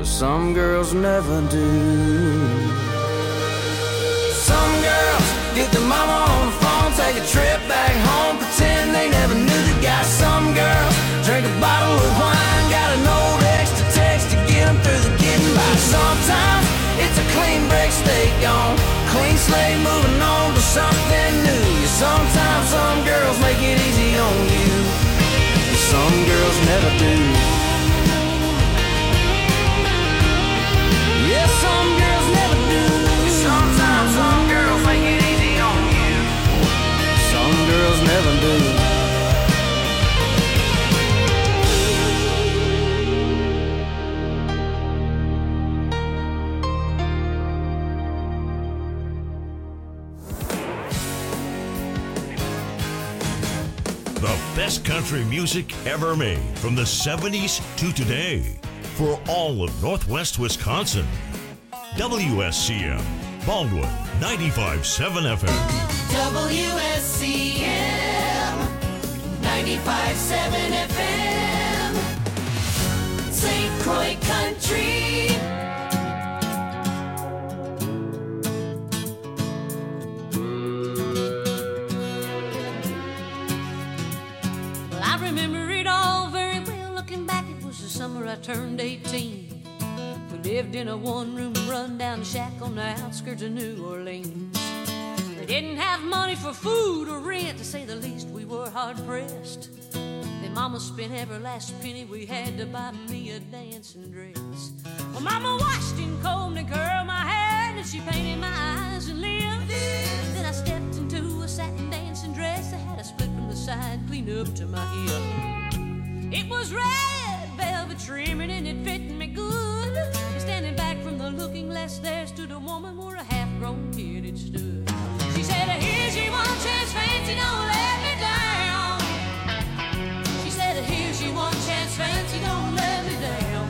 but some girls never do. Some girls get their mama on the phone, take a trip back home, pretend they never knew the guy. Some girls drink a bottle of wine, got an old ex to text to get them through the getting by. Sometimes it's a clean break, stay gone, clean slate, moving on to something new. Sometimes some girls make it easy on you, some girls never do. Yeah, some girls never do. Sometimes some girls make it easy on you, some girls never do. The best country music ever made from the 70s to today for all of Northwest Wisconsin. WSCM, Baldwin, 95.7 FM. WSCM, 95.7 FM, St. Croix Country. I turned 18. We lived in a one-room run-down shack on the outskirts of New Orleans. We didn't have money for food or rent, to say the least. We were hard-pressed. Then Mama spent every last penny we had to buy me a dancing dress. Well, Mama washed and combed and curled my hair, and she painted my eyes and lips. Then I stepped into a satin dancing dress that had a split from the side clean up to my hip. It was red velvet trimming and it fit me good. And standing back from the looking glass there stood a woman where a half-grown kid had stood. She said, here's your one chance, fancy, don't let me down. She said, here's your one chance, fancy, don't let me down.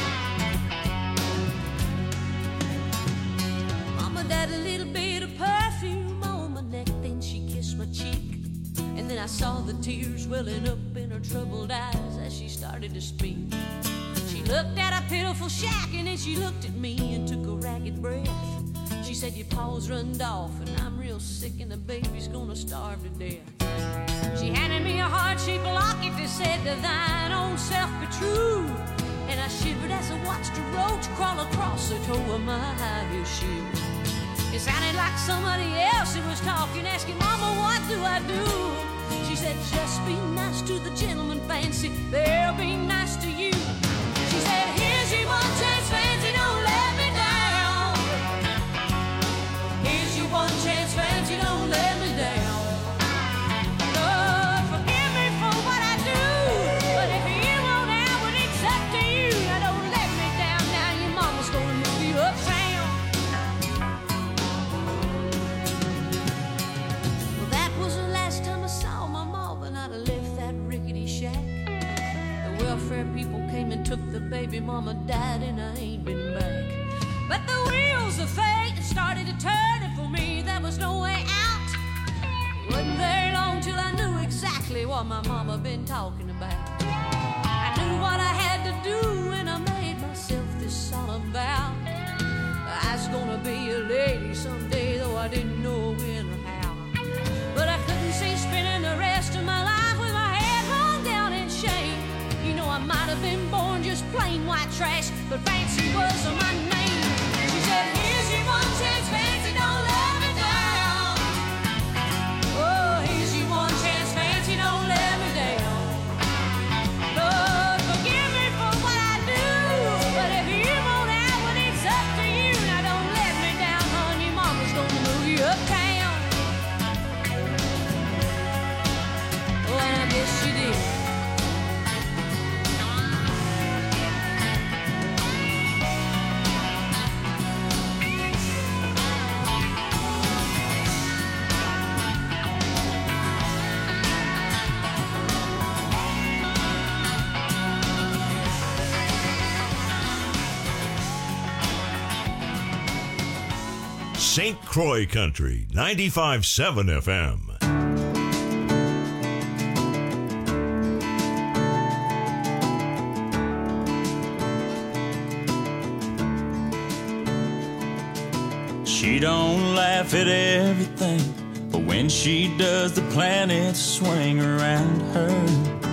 Mama died a little bit of perfume on my neck, then she kissed my cheek. And then I saw the tears welling up in her troubled eyes as she started to speak. She looked at a pitiful shack and then she looked at me and took a ragged breath. She said, your paws runned off and I'm real sick and the baby's gonna starve to death. She handed me a heart-shaped locket that said, to thine own self be true. And I shivered as I watched a roach crawl across the toe of my high-heel shoe. It sounded like somebody else who was talking, asking, Mama, what do I do? She said, just be nice to the gentleman, fancy, they'll be nice to you. She said, here's your one chance, fancy, don't let me down. Here's your one chance, fancy, don't let me down. Lord, forgive me for what I do, but if you won't out, well, it's up to you. Now don't let me down, now your mama's gonna move you uptown. People came and took the baby, mama died and I ain't been back. But the wheels of fate started to turn, and for me there was no way out. It wasn't very long till I knew exactly what my mama been talking about. I knew what I had to do and I made myself this solemn vow. I was gonna be a lady someday, though I didn't know when or how. But I couldn't see spending the rest of my life with my head hung down in shame. You know I might have been born just plain white trash, but fancy was my name. She said, here's your one chance, fancy, don't let me down. Oh, here's your one chance, fancy, don't let me down. Lord, forgive me for what I do, but if you won't out, well, it's up to you. Now don't let me down, honey, mama's gonna move you uptown. Oh, and I guess she did. St. Croix Country, 95.7 FM. She don't laugh at everything, but when she does, the planets swing around her.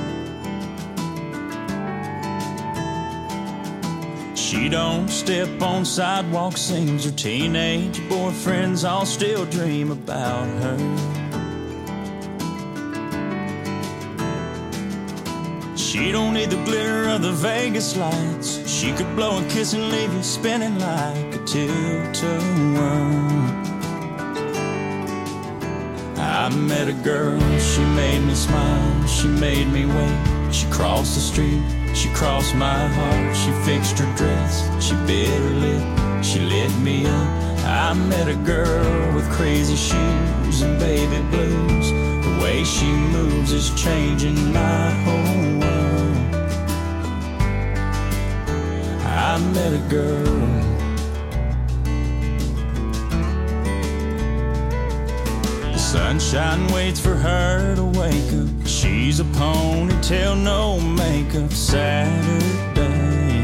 She don't step on sidewalks, seems her teenage boyfriends all still dream about her. She don't need the glitter of the Vegas lights. She could blow a kiss and leave you spinning like a tilt-a-whirl. I met a girl, she made me smile, she made me wait. She crossed the street, she crossed my heart. She fixed her dress, she bit her lip, she lit me up. I met a girl with crazy shoes and baby blues. The way she moves is changing my whole world. I met a girl. The sunshine waits for her to wake up. She's a ponytail, no makeup Saturday.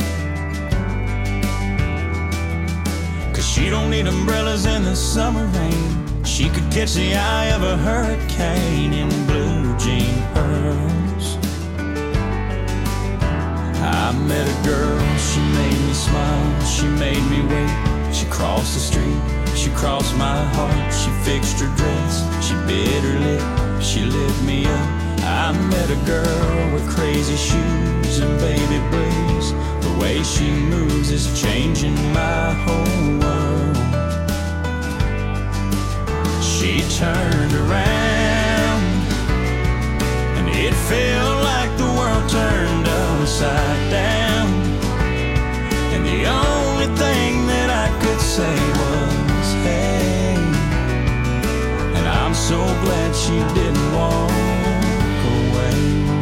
'Cause she don't need umbrellas in the summer rain. She could catch the eye of a hurricane in blue jean pearls. I met a girl, she made me smile, she made me wait. She crossed the street, she crossed my heart. She fixed her dress, she bit her lip, she lit me up. I met a girl with crazy shoes and baby blues. The way she moves is changing my whole world. She turned around and it felt like the world turned upside down. And the only thing that I could say was, hey. And I'm so glad she didn't walk away.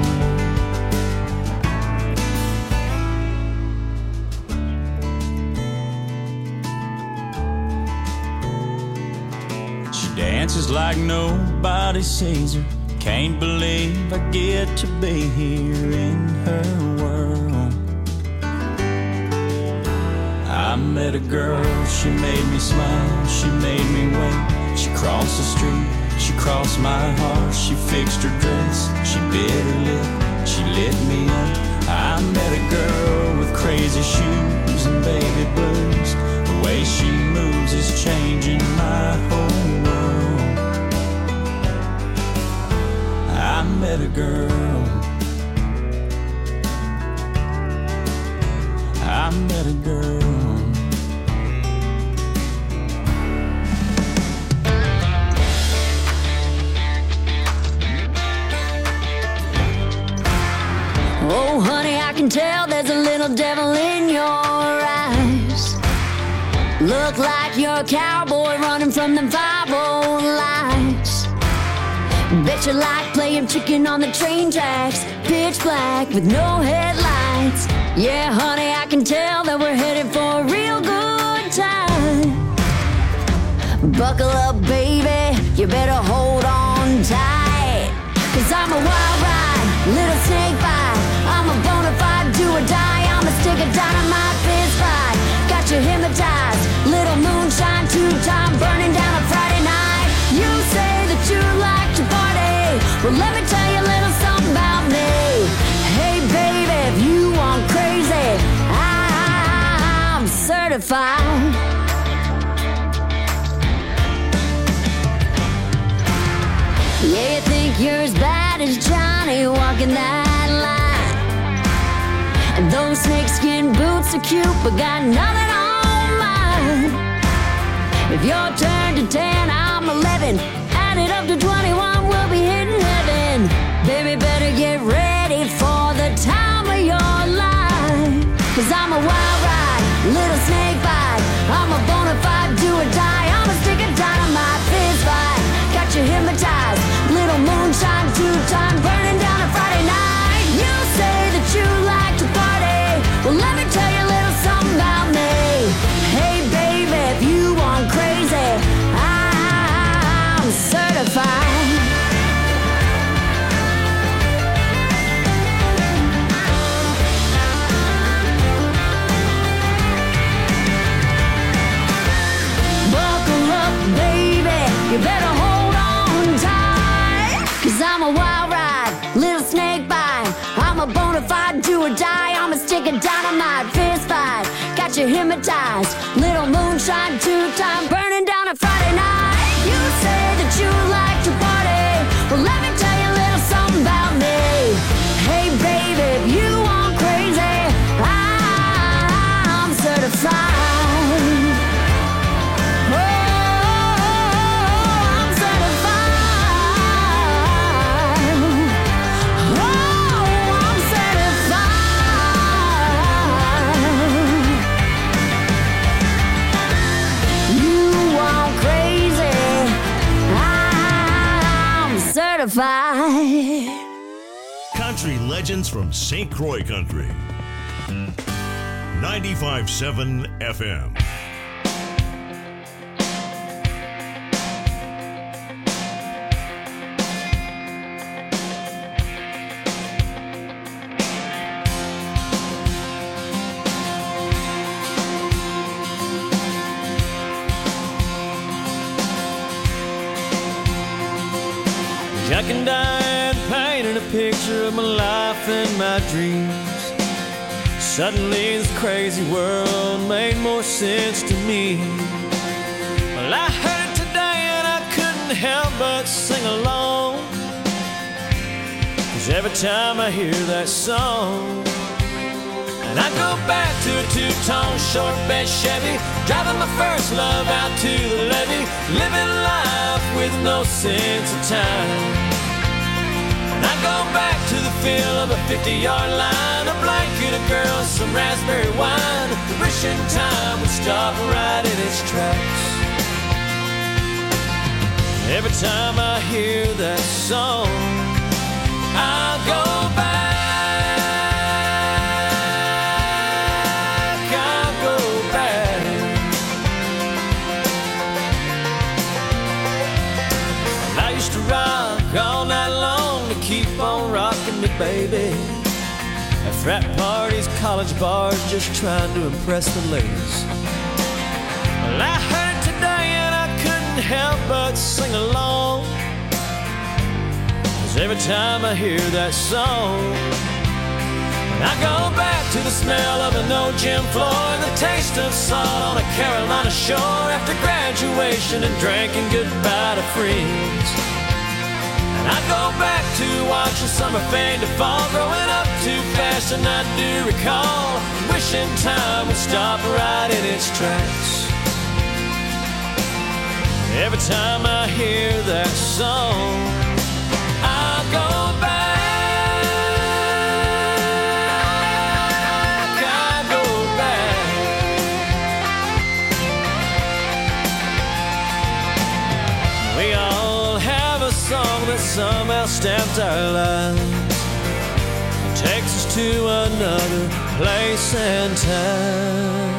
She dances like nobody sees her. Can't believe I get to be here in her world. I met a girl, she made me smile, she made me wait. She crossed the street, she crossed my heart. She fixed her dress, she bit her lip, she lit me up. I met a girl with crazy shoes and baby blues. The way she moves is changing my whole world. I met a girl. I met a girl. Oh, honey, I can tell there's a little devil in your eyes. Look like you're a cowboy running from them 5-0 lights. Bet you like playing chicken on the train tracks, pitch black with no headlights. Yeah, honey, I can tell that we're headed for a real good time. Buckle up, baby, you better hold on tight. 'Cause I'm a wild ride, little snake bite. I'm a bona fide do or die. I'm a stick of dynamite fist fight. Got you hypnotized, little moonshine, 2-time burning down a Friday night. You say that you like to party, well let me tell you a little something about me. Hey baby, if you want crazy, I'm certified. Yeah, you think you're as bad as Johnny walking that line. And those snakeskin boots are cute, but got nothing on mine. If you're turned to 10, I'm 11. Add it up to 21, we'll be hitting heaven. Baby, better get ready for the time of your life. 'Cause I'm a wild ride, little snake bite. I'm a bona fide do or die. I'm a stick of dynamite fist fight. Got you hypnotized, little moonshine, 2-time burning down a Friday night. You say that you like to party, well let me tell you a little something about me. Hey baby, if you want crazy, I'm certified. got you hypnotized. Little moonshine, two-time, burning down a Friday night. You say that you like to party. Well, let me tell you a little something about me. Hey, baby, if you want crazy, I'm certified. Country legends from St. Croix Country. 95.7 FM. Jack and Diane painted a picture of my life and my dreams. Suddenly this crazy world made more sense to me. Well, I heard it today and I couldn't help but sing along, 'cause every time I hear that song, and I go back to a two-tone short bed Chevy, driving my first love out to the levee, living life with no sense of time. And I go back to the feel of a 50-yard line, a blanket of girls, some raspberry wine, wishing time would stop right in its tracks. Every time I hear that song, I go back. All night long to keep on rocking me, baby. At frat parties, college bars, just trying to impress the ladies. Well, I heard it today and I couldn't help but sing along, 'cause every time I hear that song, and I go back to the smell of an old gym floor and the taste of salt on a Carolina shore after graduation and drinking goodbye to friends. I go back to watching summer fade to fall, growing up too fast, and I do recall wishing time would stop right in its tracks. Every time I hear that song, I go back. I go back. We all have a song that somehow stamped our lives, it takes us to another place and time.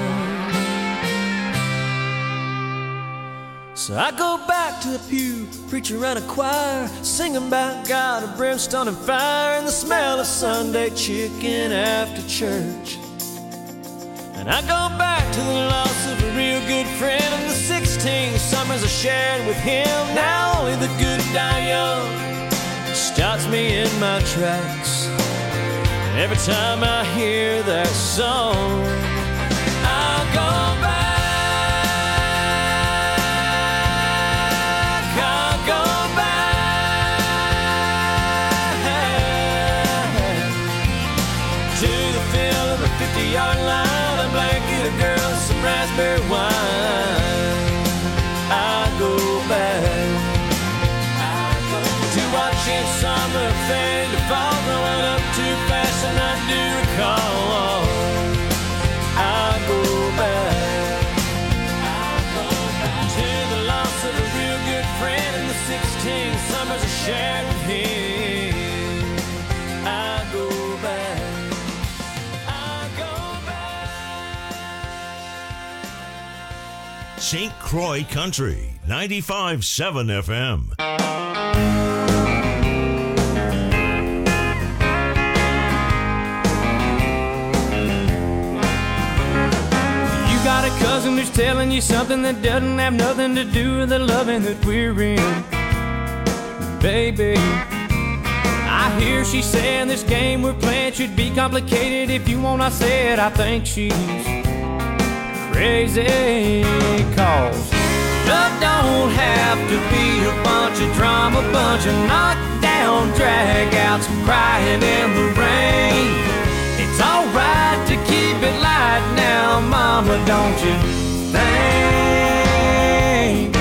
So I go back to the pew, preacher and a choir, singing about God of brimstone and fire, and the smell of Sunday chicken after church. And I go back to the loss of a real good friend and the 16 summers I shared with him. Now only the good die young stops me in my tracks. Every time I hear that song, I go back. I go back to the feel of a 50-yard line, a blanket of girls, some raspberry wine. I go back to watching summer fade to fall, growing up too fast, and I do recall. I go back to the loss of a real good friend and the 16 summers I shared with him. I go back. St. Croix Country, 95.7 FM. You got a cousin who's telling you something that doesn't have nothing to do with the loving that we're in. Baby, I hear she saying this game we're playing should be complicated. If you want, I said I think she's crazy, 'cause love don't have to be a bunch of drama, bunch of knockdown dragouts crying in the rain. It's alright to keep it light now, mama, don't you think?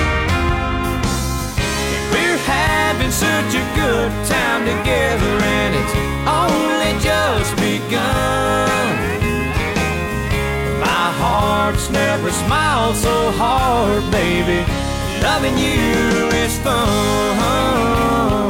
We're having such a good time together, and it's only just begun. My heart's never smiled so hard, baby. Loving you is fun.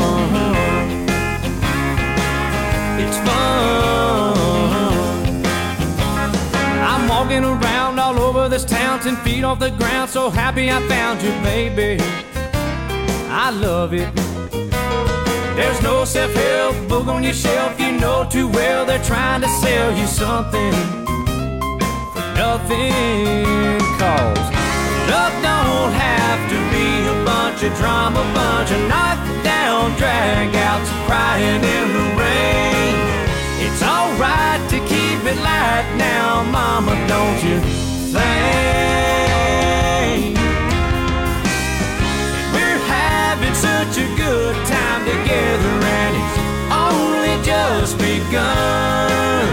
It's fun. I'm walking around all over this town, 10 feet off the ground, so happy I found you, baby. I love it. There's no self-help book on your shelf, you know too well they're trying to sell you something for nothing. 'Cause love don't have to be a bunch of drama, bunch of knockdown dragouts crying in the rain. It's alright to keep it light now, mama, don't you think? We're having such a good time together, and it's only just begun.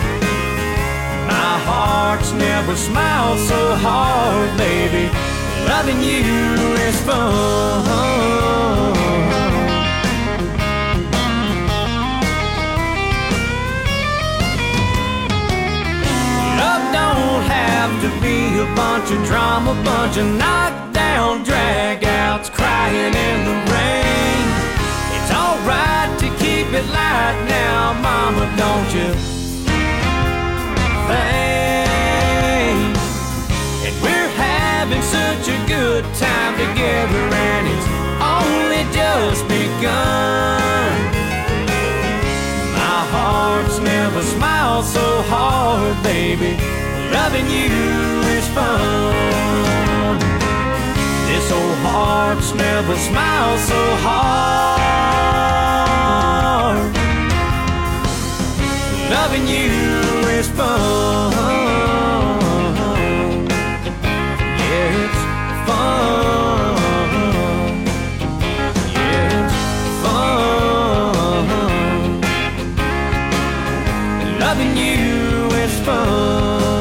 My heart's never smiled so hard, baby. Loving you is fun. Love don't have to be a bunch of drama, bunch of knockdown dragouts crying in the rain. It's alright to keep it light now, mama, don't you think? And we're having such a good time together, and it's only just begun. My heart's never smiled so hard, baby. Loving you is fun. This old heart's never smiled so hard. Loving you is fun. Yeah, it's fun. Yeah, it's fun. Loving you is fun.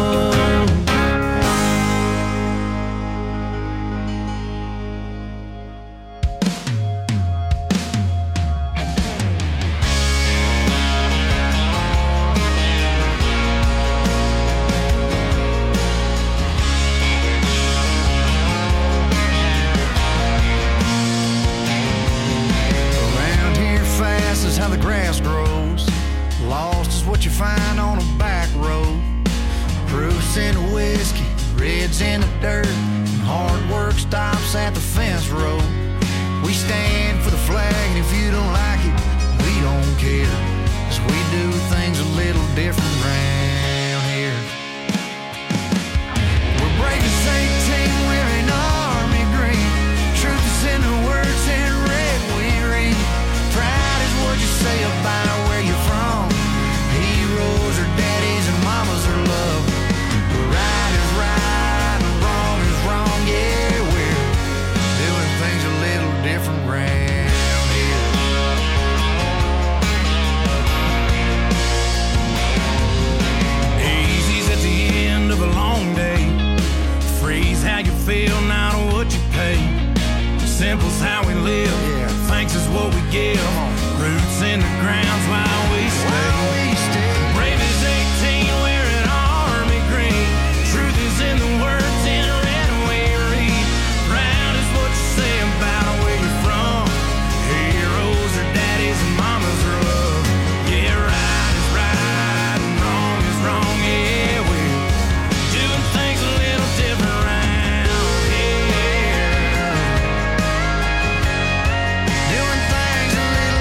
How the grass grows. Lost is what you find on a back road. Proofs in the whiskey, reds in the dirt, and hard work stops at the fence road. We stand for the flag, and if you don't like it, we don't care, 'cause we do things a little different round here. We're breaking St. Team, wearing army green. Truth is in the words in red we read. Proud is what you say about where you're from. Heroes are daddies and mamas are love. Right is right and wrong is wrong. Yeah, we're doing things a little different round here. Easy's at the end of a long day. Free's how you feel, not what you pay. Simple's how we live. Yeah. Thanks is what we give. Roots in the ground's while we stay. Brave as 18, wearing army green. Truth is in the words in red we read. Proud is what you say about where you're from. Heroes are daddies and mamas are love. Yeah, right is right and wrong is wrong. Yeah, we're doing things a little different round here. Doing things a little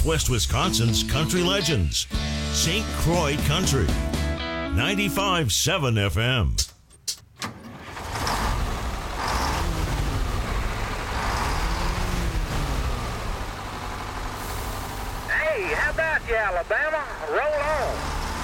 Northwest Wisconsin's country legends. St. Croix Country. 95.7 FM. Hey, how about you, Alabama? Roll on.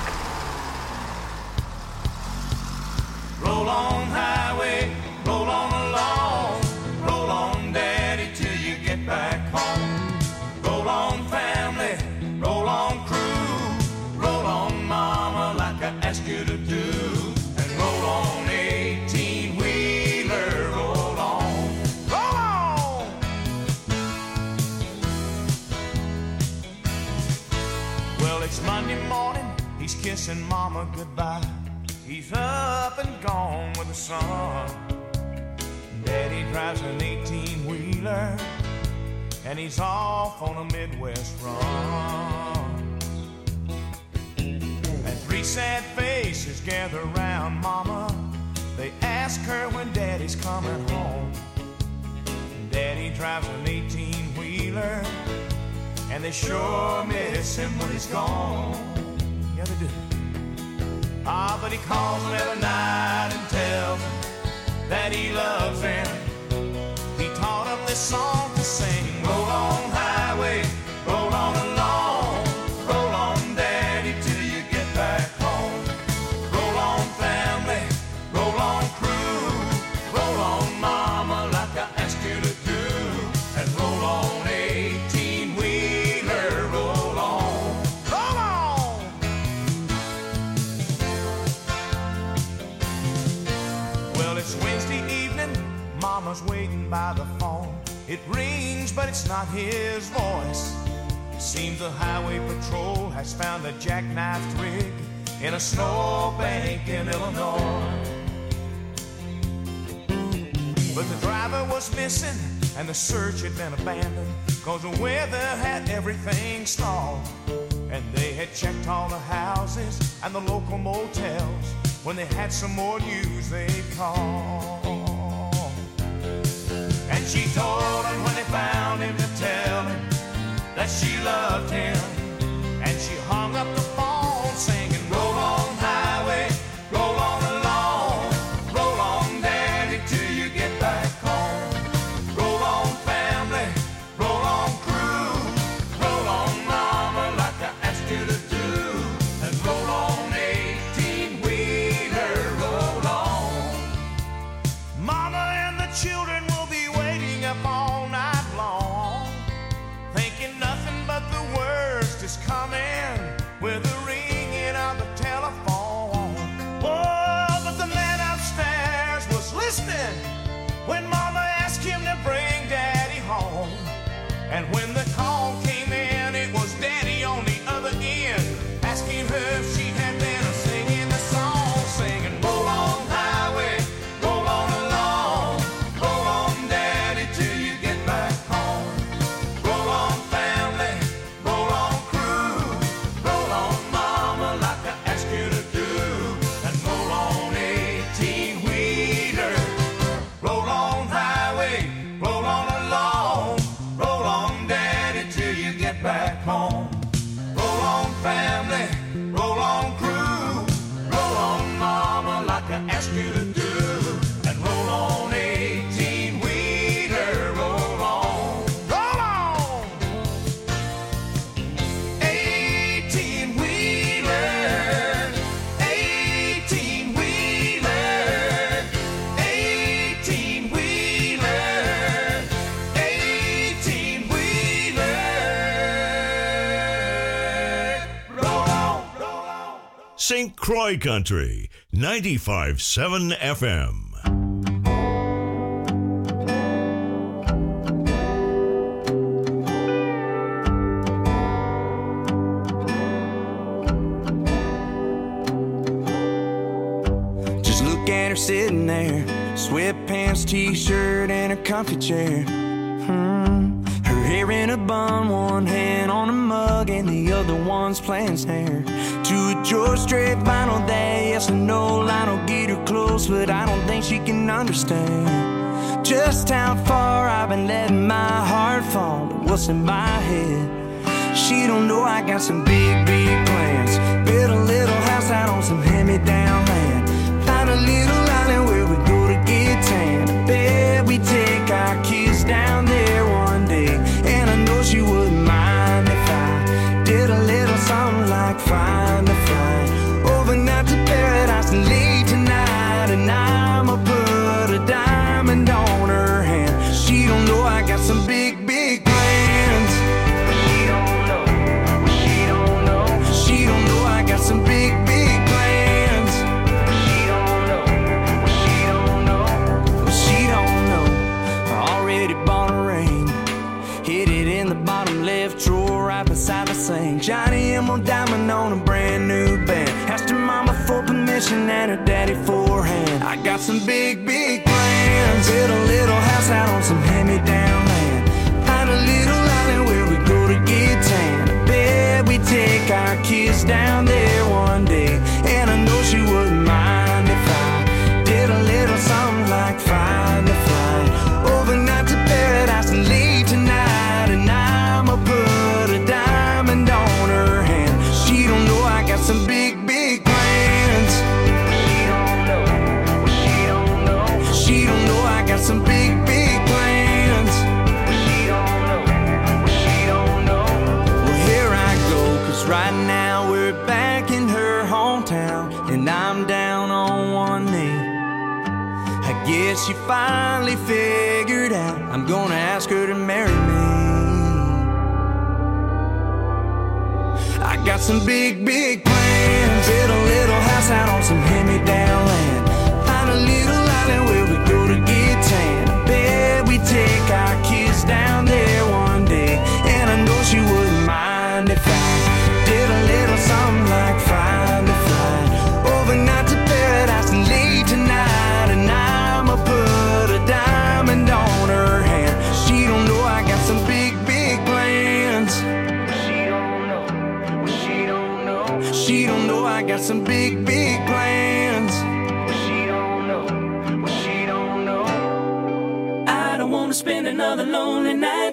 Roll on, highway, roll on along. Roll on, daddy, till you get back home. Roll on, family, roll on, crew. Roll on, mama, like I asked you to do. And roll on, 18-wheeler, roll on. Roll on! Well, it's Monday morning, he's kissing mama goodbye. He's up and gone with the sun. Daddy drives an 18-wheeler, and he's off on a Midwest run. And three sad faces gather around mama. They ask her when daddy's coming home. Daddy drives an 18-wheeler, and they sure miss him when he's gone. Yeah, they do. Ah, but he calls them every night and tells them that he loves them. He taught them this song to sing. Roll on, highway, roll on along. Roll on, daddy, till you get back home. Roll on, family, roll on, crew. Roll on, mama, like I asked you to do. And roll on, 18-wheeler, roll on. Roll on! Well, it's Wednesday evening, mama's waiting by the phone. It rings, but it's not his voice. Seems the highway patrol has found a jackknifed rig in a snowbank in Illinois. But the driver was missing, and the search had been abandoned, 'cause the weather had everything stalled. And they had checked all the houses and the local motels. When they had some more news, they'd call. And she told him when they found him to tell him that she loved him. And she hung up the phone singing, roll on, highway, roll on along. Roll on, daddy, till you get back home. Roll on, family, roll on, crew. Roll on, mama, like I asked you to do. And roll on, 18-wheeler, roll on. Mama and the children will be waiting up all night long, thinking nothing but the worst is coming with the ringing of the telephone. Oh, but the man upstairs was listening when mama asked him to bring daddy home. And when the call came in, it was daddy on the other end, asking her if she had been singing the song, singing, roll on, highway, roll on along. Roll on, daddy, till you get back home. Roll on, family, roll on, crew. Roll on, mama, like I asked you to do. And roll on, 18-wheeler. Roll on, highway, roll on along. Roll on, daddy, till you get back home. Roll on, family, roll on, crew. Roll on, mama, like I asked you to do. And roll on, 18-wheeler, roll on. Roll on! 18-wheeler, 18-wheeler, 18-wheeler, 18-wheeler. Roll on, roll on. St. Croix Country. 95.7 FM. Just look at her sitting there, sweatpants, t-shirt, and her comfy chair. Her hair in a bun, one hand on a mug, and the other one's playing snare. To a George Strait vinyl day, yes or no, Lionel get her close, but I don't think she can understand just how far I've been letting my heart fall to what's in my head. She don't know I got some big, big plans. Build a little house out on some hand-me-down land. Find a little island where we go to get tan. Bet we take our kids down there one day. And I know she wouldn't mind if I did a little something like find a flight overnight to paradise and late tonight. And I'ma put a diamond on her hand. She don't know I got some big, big plans. She don't know. She don't know. She don't know I got some big, big plans. She don't know. She don't know. She don't know. I already bought a ring. Hid it in the bottom left drawer right beside the sink. Johnny Emerald diamond on a brand new band. Asked her mama for permission and her daddy for a hand. I got some big, big plans. Build a little house out on some hand-me-down land. Find a little island where we go to get tan. Bet we take our kids down there one day. And I know she wouldn't mind if I did a little something like find a flight overnight to paradise and late tonight. And I'ma put a diamond on her hand. She don't know I got some big, big plans. She don't know. She don't know. She don't know I got some big, big plans. She don't know. She don't know. Well, here I go, 'cause right now we're back in her hometown. And I'm down on one knee. I guess she finally figured out I'm gonna ask her to marry me. I got some big, big plans. Build a little house out on some hand-me-down land. Find a little island where we go to get tan. Bet we take our kids down there one day. And I know she wouldn't mind if I did a little something like find a flight overnight to paradise and late tonight. And I'ma put a diamond on her hand. She don't know I got some big, big plans. She don't know. She don't know. She don't know I got some big, big plans. She don't know. She don't know. I don't wanna spend another lonely night.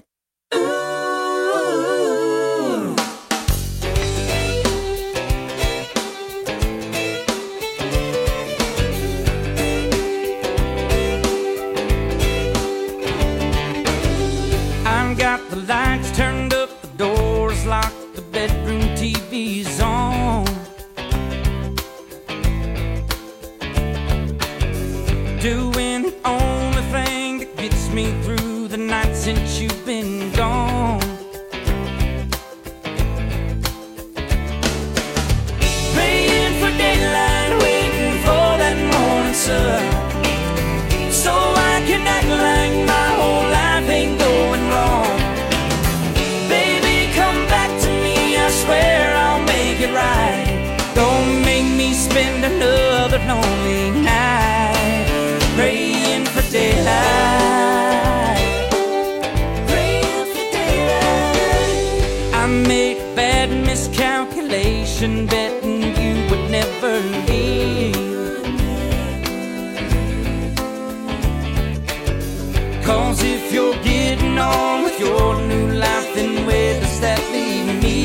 Ooh. I've got the lights turned up, the doors locked, the bedroom TV's on. Doing the only thing that gets me through the night since you've been gone. Praying for daylight, waiting for that morning sun, so I can act like my whole life ain't going wrong. Baby, come back to me, I swear I'll make it right. Don't make me spend another lonely night praying for daylight. Praying for daylight. I made a bad miscalculation, betting you would never leave. 'Cause if you're getting on with your new life, then where does that leave me?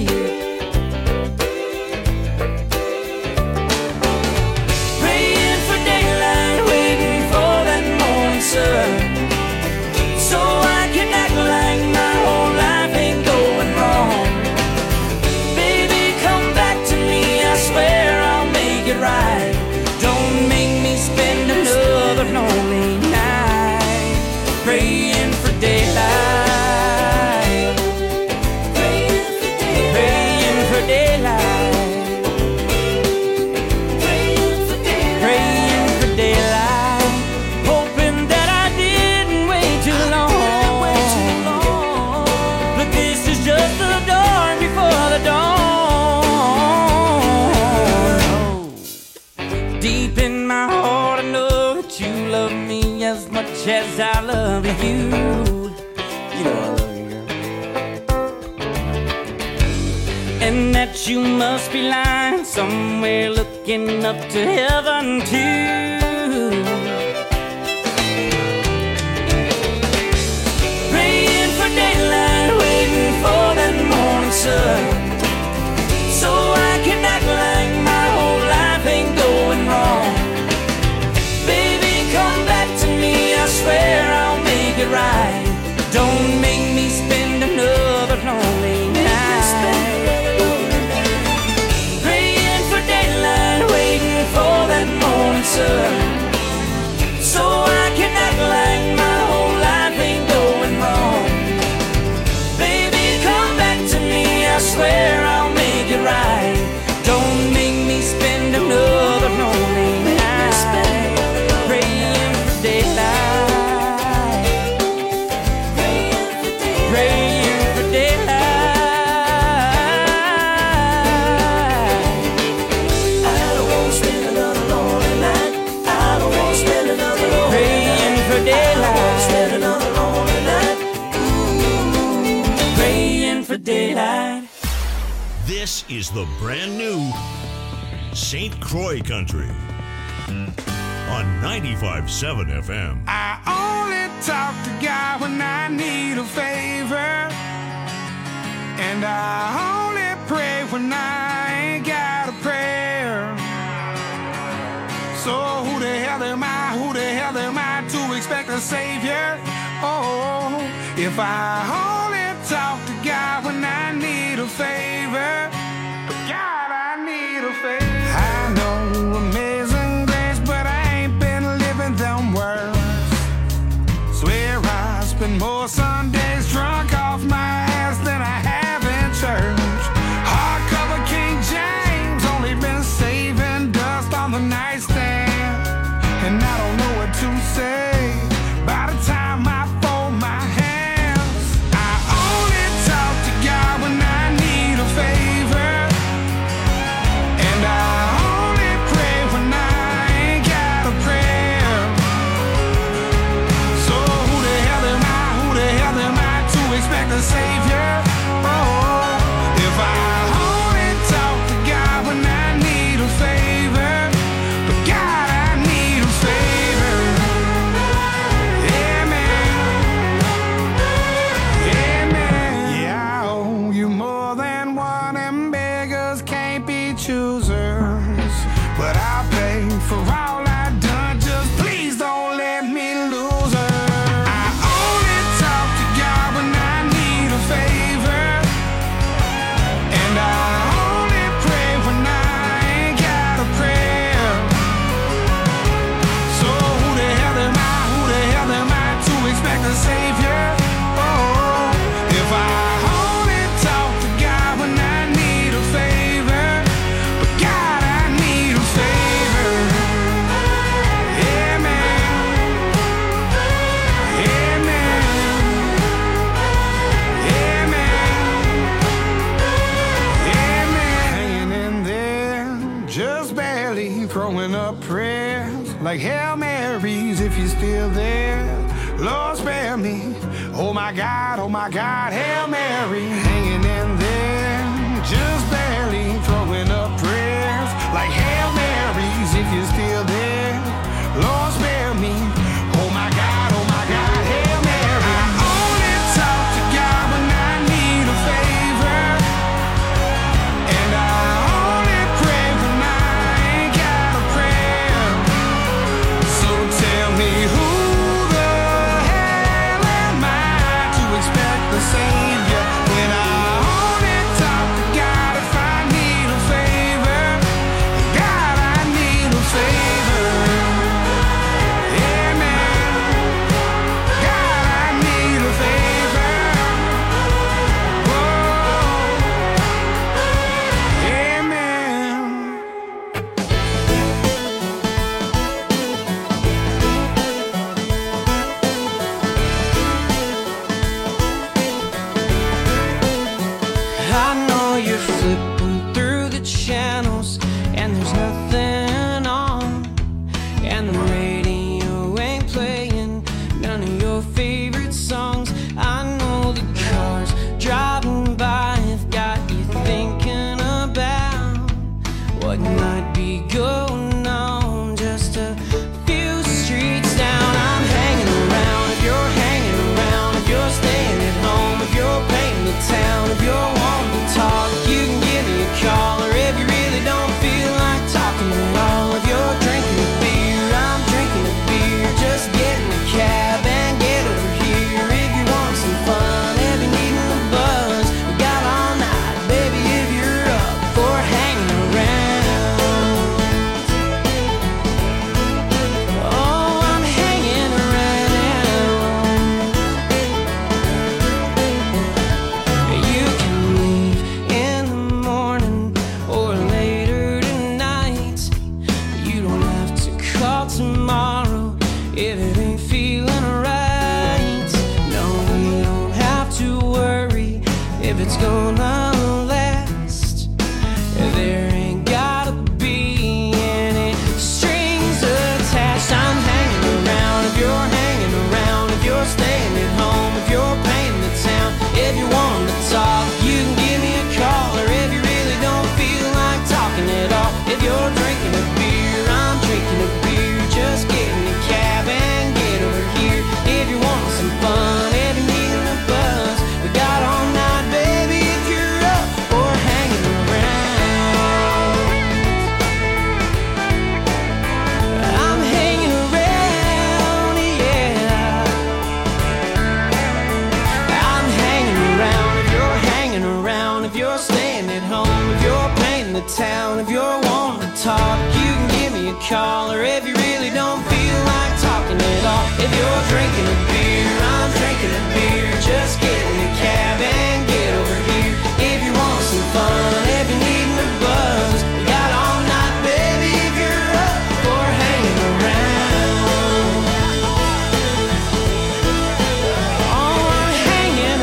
Praying for daylight, waiting for that morning sun, so I can act like my whole life ain't going wrong. Baby, come back to me, I swear I'll make it right. Don't make me spend another lonely night praying for daylight. Praying for daylight. Praying for daylight. Praying for daylight. Praying for daylight. Hoping that I didn't wait too long. But this is just the dawn before the dawn. Deep in my heart, I know that you love me as much as I love you. You know I love you, girl. And that you must be lying somewhere looking up to heaven too. Praying for daylight, waiting for that morning This is the brand new St. Croix Country on 95.7 FM. I only talk to God when I need a favor, and I only pray when I ain't got a prayer. So who the hell am I to expect a savior? Oh, if I only talk to God when I need a favor, God, I need a favor. I know amazing grace, but I ain't been living them words. Swear I spend more Sundays drunk off my ass than I have in church. Hardcover King James, only been saving dust on the nightstand, and I don't know what to say by the time I fold my hands. I only talk to God when I need a favor, and I only pray when I ain't got a prayer. So who the hell am I to expect a savior? Oh, if I only talk to God when I need a favor, but God, I need a favor. Yeah, man. Yeah, man. Yeah, I owe you more than one, and beggars can't be choosers. But I'll pay for all I've done, just please don't let me lose her. I only talk to God when I need a favor, and I only pray when I ain't got a prayer. So who the hell am I to expect a savior? Oh, if I only talk to God when I need a favor, but God, I need a favor. Yeah, man. Yeah, man. Yeah, man. Yeah, man. Hanging in there, just barely throwing up prayers like Hail Marys if you're still there. Lord, spare me. Oh my God, Hail Mary. Hanging in there, just barely throwing up prayers like Hail Marys if you're still there. Lord, spare me. Oh my God, Hail Mary. I only talk to God when I need a favor, and I only pray when I ain't got a prayer. So tell me who the hell am I to expect the savior when I only talk to God if I need a favor? God, I need a favor. Yeah, man. God, I need a favor. Whoa. Yeah, man. I know you're flipping through the channels and there's nothing on, and the radio ain't playing none of your favorite songs. I know the cars driving by have got you thinking about what might be going on just a few streets down. I'm hanging around if you're hanging around, if you're staying at home, if you're painting the town, if you're wanting to talk, you can give me a call. Or if you really don't feel like talking at all, if you're drinking a beer, I'm drinking a beer. Just get in a cab and get over here. If you want some fun, if you're needing a buzz, we got all night, baby, if you're up for hanging around. Oh, I'm hanging around. You can leave in the morning or later tonight. You don't have to call tomorrow if it ain't feeling right. No, we don't have to worry if it's gonna last. There ain't gotta be any strings attached. I'm hanging around if you're hanging around, if you're staying at home, if you're painting the town, if you want to talk, you can give me a call. Or if you really call, or if you really don't feel like talking at all. If you're drinking a beer, I'm drinking a beer. Just get in the cab and get over here. If you want some fun, if you need a buzz, we got all night, baby, if you're up for hanging around. Oh, I'm hanging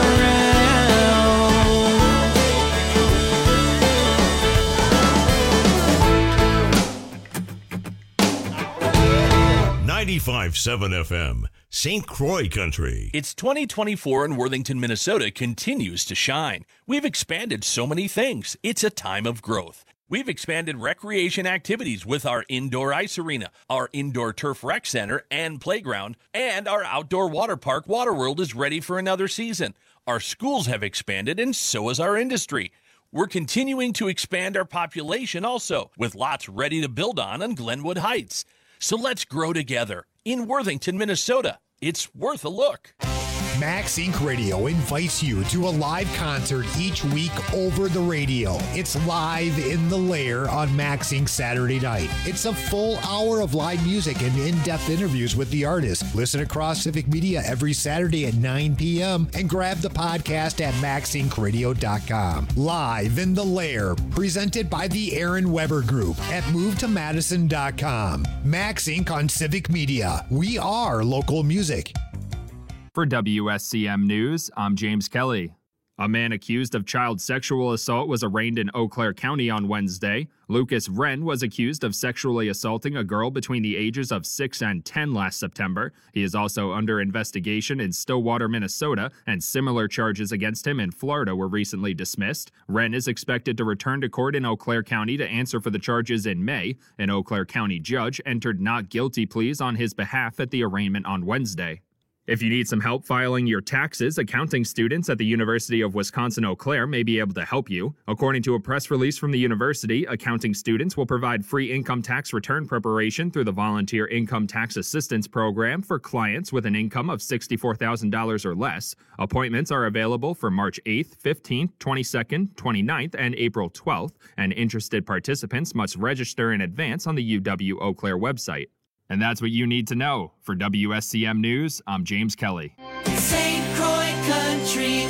around. 95.7 FM, St. Croix Country. It's 2024 and Worthington, Minnesota continues to shine. We've expanded so many things. It's a time of growth. We've expanded recreation activities with our indoor ice arena, our indoor turf rec center and playground, and our outdoor water park, Waterworld, is ready for another season. Our schools have expanded, and so has our industry. We're continuing to expand our population also, with lots ready to build on Glenwood Heights. So let's grow together in Worthington, Minnesota. It's worth a look. Max Inc. Radio invites you to a live concert each week over the radio. It's Live in the Lair on Max Inc. Saturday night. It's a full hour of live music and in-depth interviews with the artist. Listen across Civic Media every Saturday at 9 p.m. and grab the podcast at maxincradio.com. Live in the Lair, presented by the Aaron Weber Group at movetomadison.com. Max Inc. on Civic Media. We are local music. For WSCM News, I'm James Kelly. A man accused of child sexual assault was arraigned in Eau Claire County on Wednesday. Lucas Wren was accused of sexually assaulting a girl between the ages of 6 and 10 last September. He is also under investigation in Stillwater, Minnesota, and similar charges against him in Florida were recently dismissed. Wren is expected to return to court in Eau Claire County to answer for the charges in May. An Eau Claire County judge entered not guilty pleas on his behalf at the arraignment on Wednesday. If you need some help filing your taxes, accounting students at the University of Wisconsin-Eau Claire may be able to help you. According to a press release from the university, accounting students will provide free income tax return preparation through the Volunteer Income Tax Assistance Program for clients with an income of $64,000 or less. Appointments are available for March 8th, 15th, 22nd, 29th, and April 12th, and interested participants must register in advance on the UW Eau Claire website. And that's what you need to know. For WSCM News, I'm James Kelly. St. Croix Country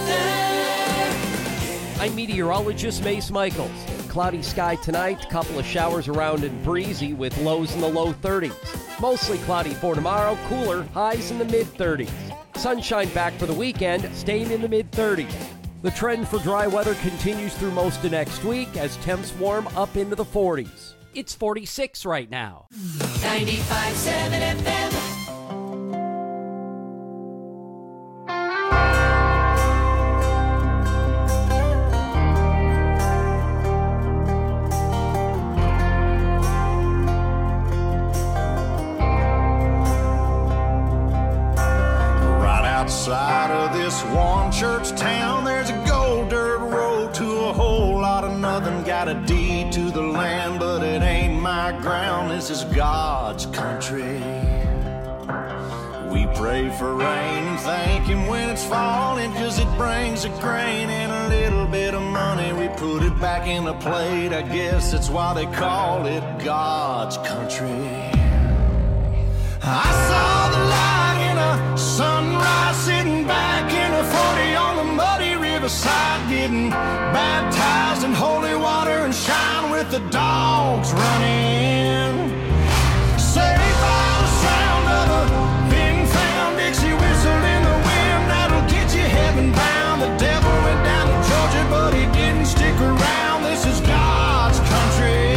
weather. I'm meteorologist Mace Michaels. Cloudy sky tonight, couple of showers around and breezy with lows in the low 30s. Mostly cloudy for tomorrow, cooler, highs in the mid-30s. Sunshine back for the weekend, staying in the mid-30s. The trend for dry weather continues through most of next week as temps warm up into the 40s. It's 46 right now. 95.7 FM. Right outside of this one church town, there's a gold dirt road to a whole lot of nothing. Got a deed to the land, but it ain't my ground. This is God's country. We pray for rain and thank Him when it's falling, 'cause it brings a grain and a little bit of money. We put it back in the plate, I guess that's why they call it God's country. I saw the light in a sunrise, sitting back in a 40 on the muddy riverside, getting baptized in holy water and shine with the dogs running. Saved by the sound of a being found Dixie whistle in the wind, that'll get you heaven bound. The devil went down to Georgia, but he didn't stick around. This is God's country.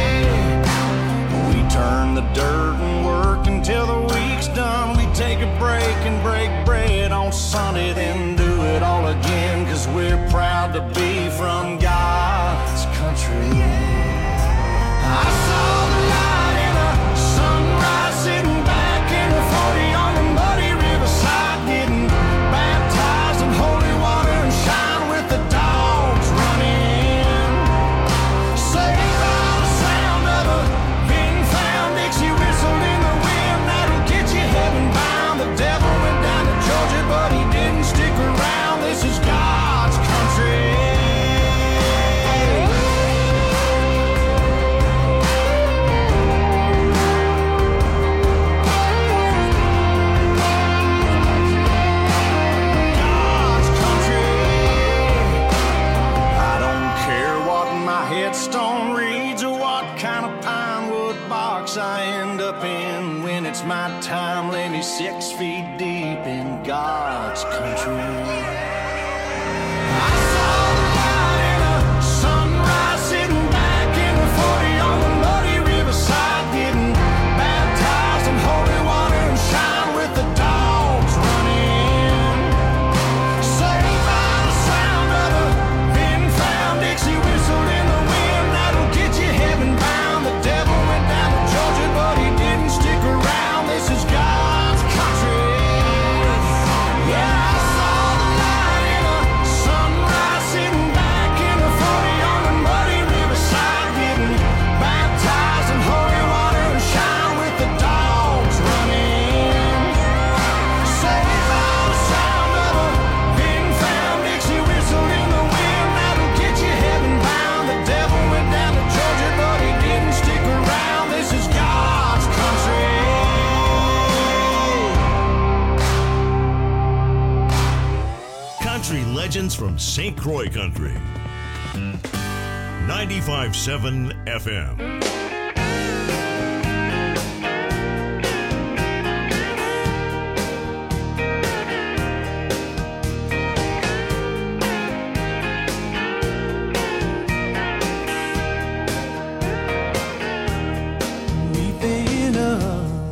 We turn the dirt and work until the week's done. We take a break and break bread on Sunday, then do it all again, 'cause we're proud to be from God's country. I saw the light in a sunrise, sitting back in a 40 on the muddy riverside, getting baptized in holy water and shine with the dogs running. Saved by the sound of a being found Dixie whistle in the wind, that'll get you heaven bound. The devil went down to Georgia, but he didn't stick around. This is God's country. my time lay me 6 feet deep in God's country. I saw the light in a sunrise, sitting back in the 40 on the muddy riverside, getting baptized in holy water and shine with the dogs running. Saved by the sound of a then-found Dixie whistle in the wind that'll get you heaven bound. The devil went down to Georgia, but he didn't stick around. This is God's country. Yeah, I saw the light in a sunrise, sitting back in the 40 on the muddy riverside, getting baptized in holy water and shine with the dogs running. Saved by the sound of a then-found Dixie whistle in the wind that'll get you heaven bound. The devil went down to Georgia, but he didn't stick around. This is God's country. Country legends from St. Croix Country. 95.7 FM. We've been up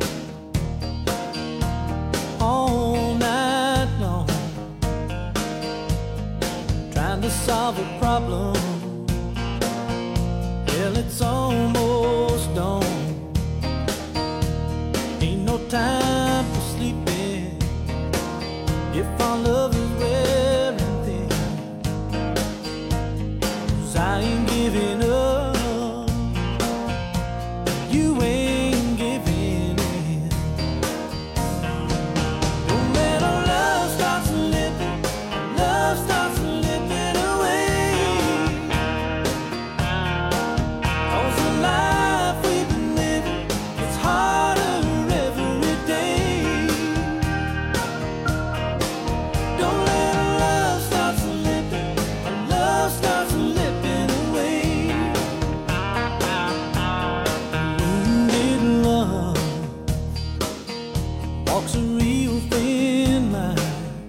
all night long, trying to solve a problem. Well, it's almost dawn. Ain't no time for sleeping if our love is wearing thin. 'Cause I ain't giving up, you ain't giving in. When our love starts slipping, love starts slipping away. 'Cause the life we've been living, it's harder every day. Don't let our love start slipping, our love starts slipping away. Wounded love walks a real thin line.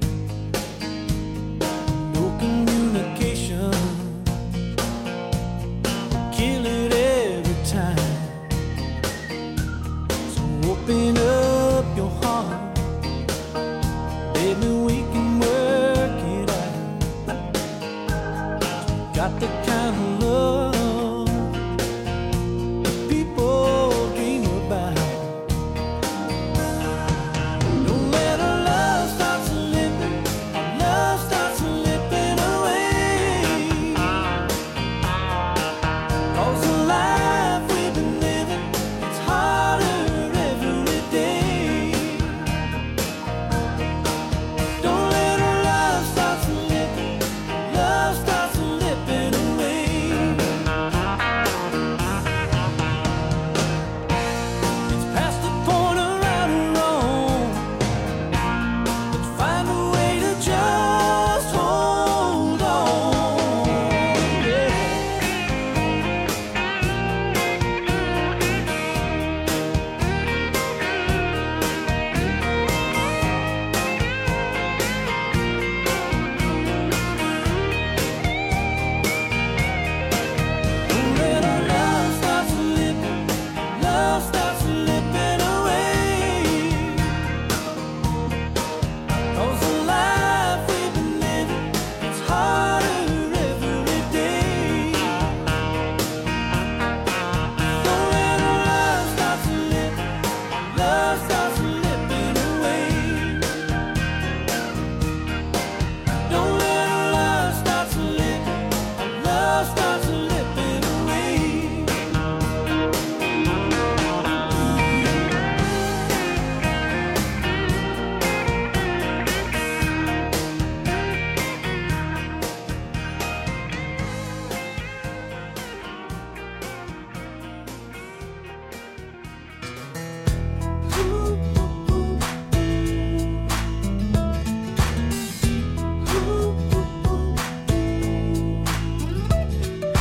No communication, kill it every time. So open up your heart, baby, we can work it out. Got the kind of love people dream about. Don't let our love start slipping, our love starts slipping away. 'Cause the life we've been living, it's harder every day. Don't let our love start slipping, love starts slipping away. It's past the point of right or wrong. Let's find a way to just hold on. Yeah. Don't let our love start slipping, love starts slipping away. 'Cause the life we've been living, it's harder every day. Don't let our love start slipping, love starts slipping away. Don't let our love start slipping, love starts slipping away.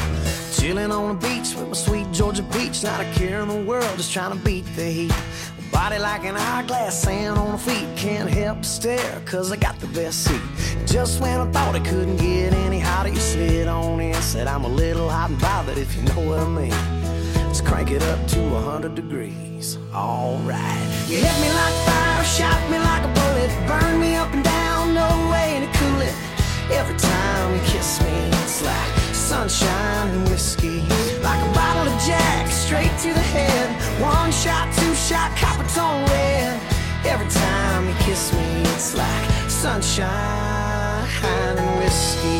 Chilling on the beach with my sweet Georgia peach, not a care in the world, just trying to beat the heat. Body like an hourglass, sand on the feet. Can't help but stare, cause I got the best seat. Just when I thought it couldn't get any hotter, you slid on in, said I'm a little hot and bothered, if you know what I mean. Let's crank it up to 100 degrees. Alright. You hit me like fire, shot me like a bullet, burn me up and down, no way to cool it. Every time you kiss me, it's like sunshine and whiskey. Like a bottle of Jack, straight to the head. One shot, two shot, copper tone red. Every time you kiss me, it's like sunshine and whiskey.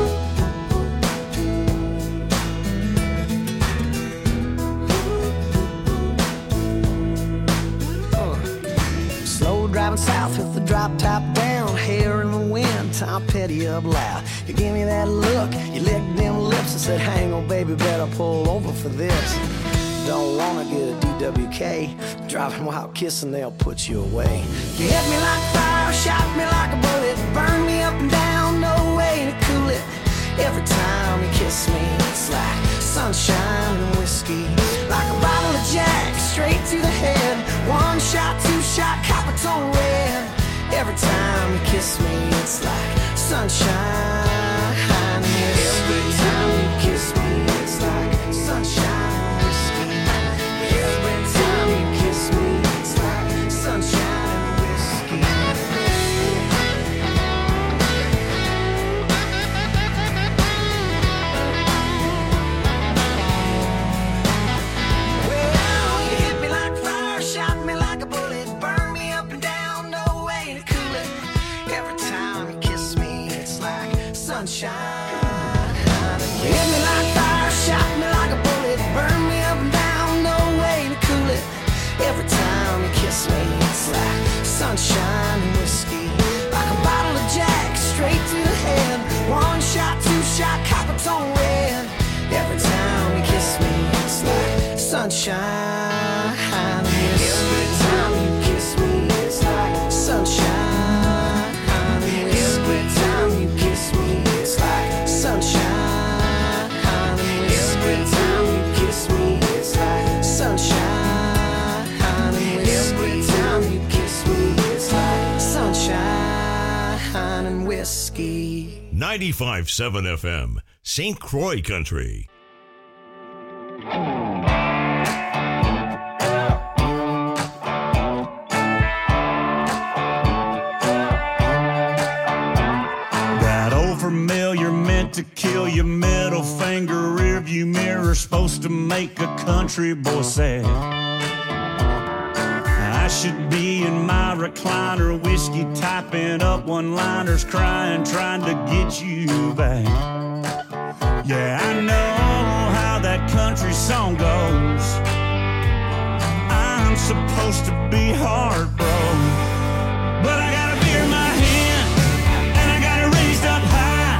Driving south with the drop top down, hair in the wind, Tom Petty up loud. You gave me that look, you licked them lips and said, hang on baby, better pull over for this. Don't wanna get a DWK, driving while kissing, they'll put you away. You hit me like fire, shot me like a bullet, burn me up and down, no way to cool it. Every time you kiss me, it's like sunshine and whiskey. Like a bottle of Jack, straight to the head. One shot, two shot, copper tone red. Every time you kiss me, it's like sunshine and whiskey. Every time you kiss me, it's like sunshine and whiskey. Every time you kiss me, it's like sunshine and whiskey. Sunshine. You hit me like fire, shot me like a bullet, burn me up and down, no way to cool it. Every time you kiss me, it's like sunshine and whiskey. Like a bottle of Jack, straight to the head. One shot, two shot, copper tone red. Every time you kiss me, it's like sunshine and whiskey. Every time you kiss me, it's like sunshine and whiskey. Every time you kiss me, sunshine and whiskey. Every time you kiss me, it's like sunshine and whiskey. Every time you kiss me, it's like sunshine and whiskey. 95.7 FM, St. Croix Country. Familiar meant to kill your middle finger, rearview mirror supposed to make a country boy sad. I should be in my recliner, whiskey typing up one-liners, crying, trying to get you back. Yeah, I know how that country song goes. I'm supposed to be heartbroken, but I got a beer in my hand and I got it raised up high.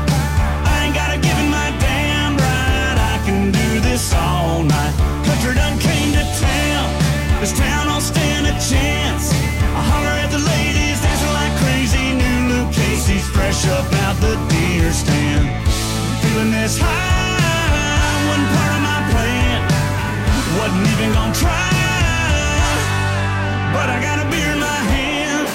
All night, country done came to town. This town don't stand a chance. I holler at the ladies dancing like crazy. New Luke Casey's fresh up out the deer stand. Feeling this high wasn't part of my plan. Wasn't even gonna try, but I got a beer in my hand.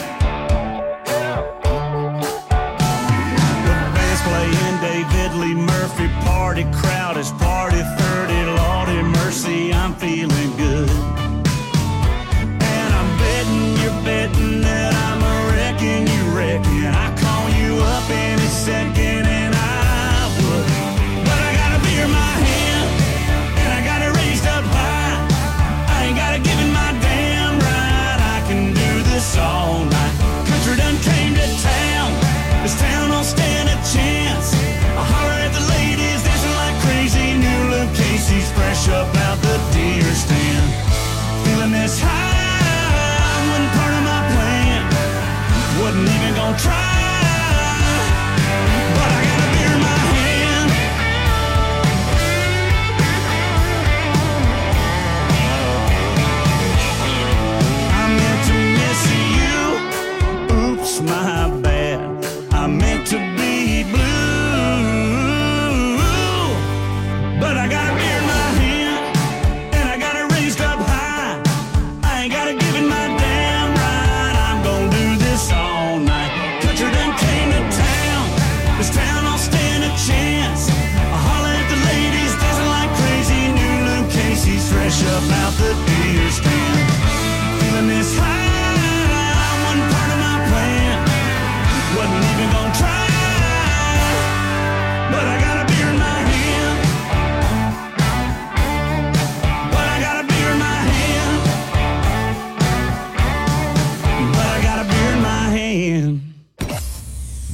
The band's playing David Lee Murphy. Party crowd is party 30. Lordy mercy, I'm feeling good. And I'm betting you're betting that I'm a wrecking you reckon I call you up any second and I would. But I got a beer in my hand and I got it raised up high. I ain't gotta give it my damn right. I can do this all night. Country done came to town. This town don't stand a chance. I holler at the ladies dancing like crazy. New Luke Casey's fresh up out the deer stand. Feeling this high wasn't part of my plan. Wasn't even gonna try, but I got a beer in my hand. I meant to miss you. Oops, my bad. I meant to be blue, but I got a beer in my hand and I got it raised up high. I ain't gotta give it my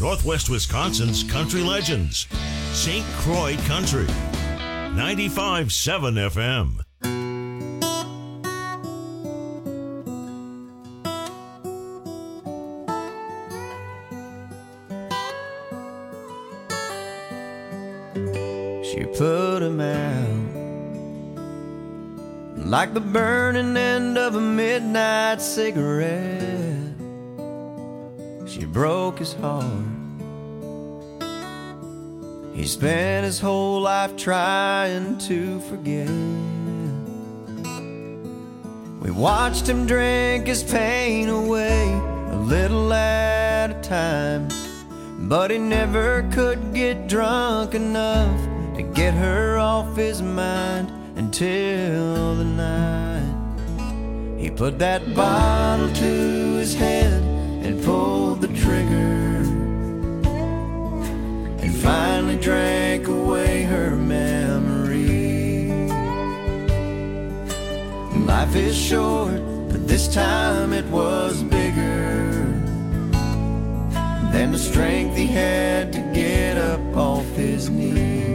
Northwest Wisconsin's country legends. St. Croix Country. 95.7 FM. She put him out like the burning end of a midnight cigarette. She broke his heart. He spent his whole life trying to forget. We watched him drink his pain away, a little at a time, but he never could get drunk enough to get her off his mind until the night he put that bottle to his head and pulled the trigger, and finally drank away her memory. Life is short, but this time it was bigger than the strength he had to get up off his knees.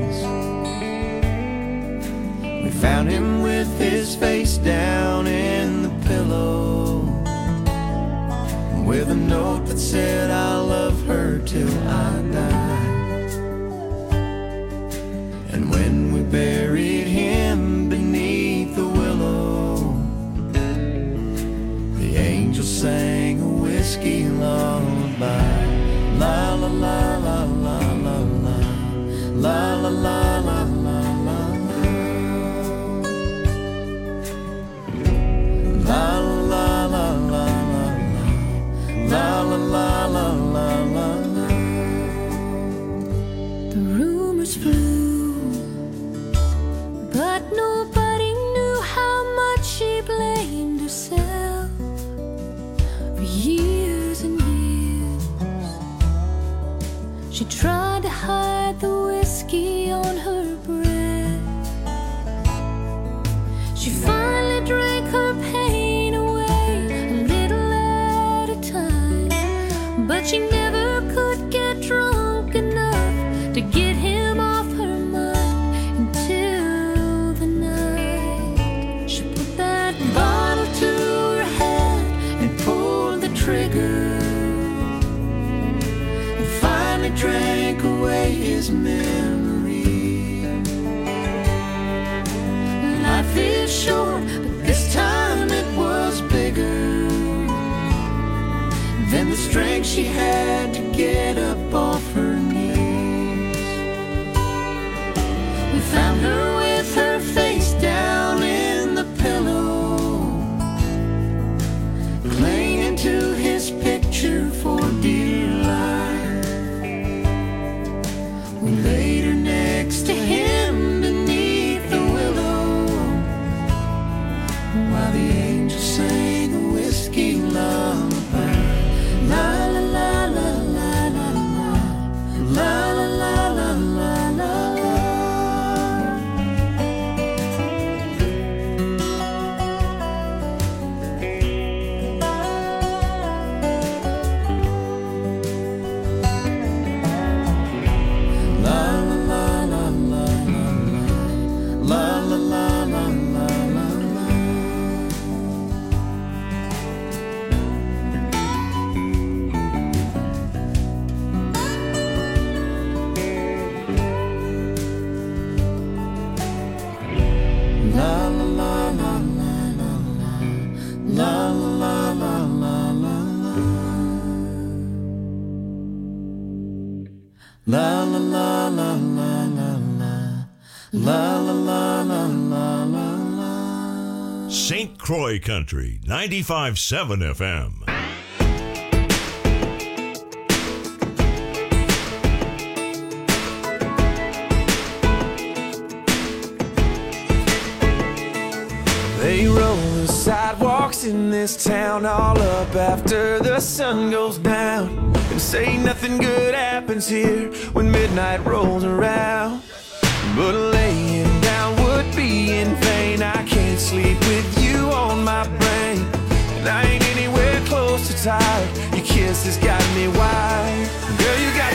We found him with his face down in the pillow, with a note that said, "I love her till I die." And when we buried him beneath the willow, the angel sang a whiskey lullaby. La la la la la la la, la la la la la la, la la la la la, la la la la la la. The rumors flew, but nobody knew how much she blamed herself for years and years. She tried to hide the whiskey on her breath. She finally drank her pain away, a little at a time, but she never could get drunk enough to get him off her mind until the night she put that bottle to her head and pulled the trigger, and finally drank away his memory. Life is short, but this time it was bigger than the strength she had to get up off her knees. We found her with her face down in the pillow, clinging to his picture for dear life. We laid her next to him beneath the willow, while the angel sang a whiskey lullaby. La la la la la la la, la la la la la la. La la la la la la la, la la la la la la la. St. Croix Country, 95.7 FM. They roll the sidewalks in this town all up after the sun goes down, and say nothing good happens here when midnight rolls around. But laying down would be in vain. I can't sleep with you on my brain, and I ain't anywhere close to tired. Your kiss has got me wired. Girl, you got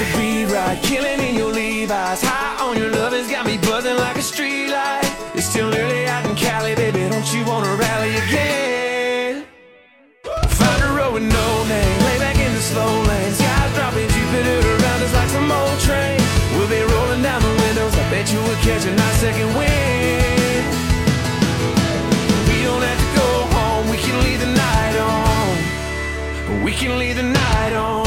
ride, killing in your Levi's. High on your love has got me buzzing like a street light. It's still early out in Cali, baby, don't you wanna rally again? Find a road with no name, lay back in the slow lane. Skies dropping, Jupiter around us like some old train. We'll be rolling down the windows, I bet you we'll catch a nice second wind. We don't have to go home, we can leave the night on. We can leave the night on.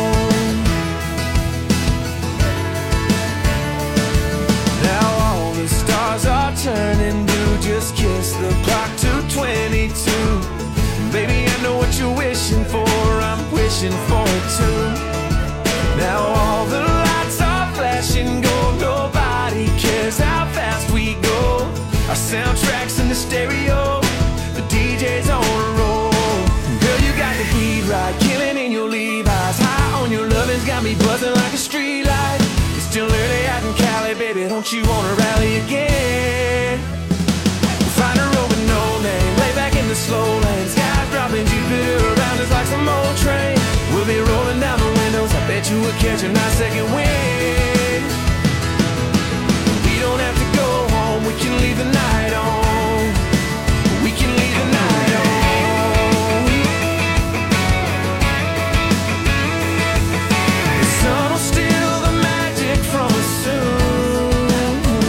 Now all the stars are turning blue. Just kiss the clock to 22. Baby, I know what you're wishing for, I'm wishing for it too. Now all the lights are flashing gold. Nobody cares how fast we go. Our soundtrack's in the stereo, the DJ's on a roll. Girl, you got the heat right, killing in your Levi's. High on your lovin's got me buzzing like a street light. It's still early out in Cali, baby, don't you wanna rally again? Find a road with no name, lay back in the slow lane. Skies dropping, Jupiter around us like some old train. We'll be rolling down the windows, I bet you we'll catch a nice second wind.